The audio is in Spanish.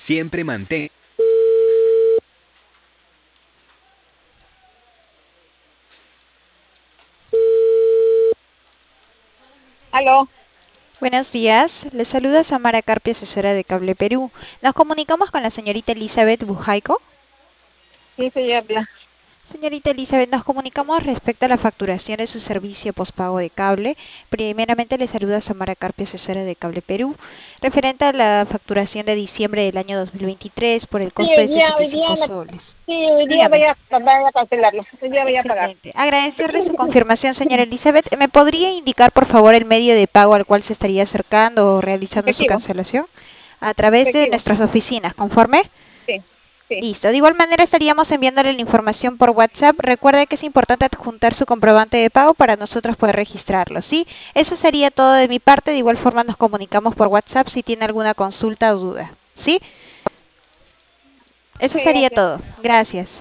Siempre mantén. Aló, Buenos días, les saluda Samara Carpio, asesora de Cable Perú. Nos comunicamos con la señorita Elizabeth Bujaico. sí, se habla. Señorita Elizabeth, nos comunicamos respecto a la facturación de su servicio postpago de cable. Primeramente le saluda Samara Carpio, asesora de Cable Perú, referente a la facturación de diciembre del año 2023 por el Sí, costo de 75 soles. hoy día Dígame. voy a cancelarlo. Hoy día voy a pagar. Excelente. Agradecerle su confirmación, señora Elizabeth. ¿Me podría indicar, por favor, el medio de pago al cual se estaría acercando o realizando su Efectivo, cancelación? A través de efectivo. nuestras oficinas, ¿conforme? Sí, sí. Listo. De igual manera estaríamos enviándole la información por WhatsApp. Recuerde que es importante adjuntar su comprobante de pago para nosotros poder registrarlo, ¿sí? Eso sería todo de mi parte. De igual forma nos comunicamos por WhatsApp si tiene alguna consulta o duda, ¿sí? Eso Ok, sería gracias. todo. Gracias.